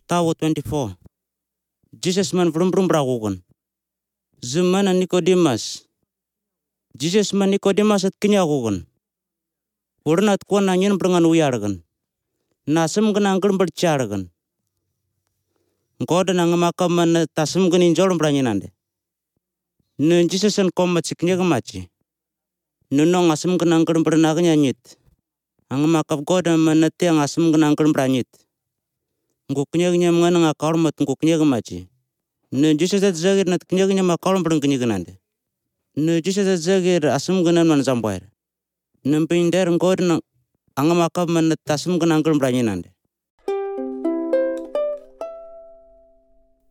Tawo 24. Jesus man brum bragogon. Zumana Nicodemus. Jesus man Nicodemus at kinyagogon. Urnat ko na nyen brengan uyargan. Nasem gan angkel bercaragan. God na ngamaka man tasem gan injolom branyenande. Nun Jesus an komat siknya gamachi. Nunong asem gan angkel bernaganya nyit. Angamakap God man te ang asem gan angkel branyit. Nguknya ngan ngakal mat nguknya gamachi. Nun Jesus at zagir nat knya makal breng knya ganande. Nun Jesus at zagir asem gan man zambair. Nun pinder God na angamakap man tasem gan angkel branyenande.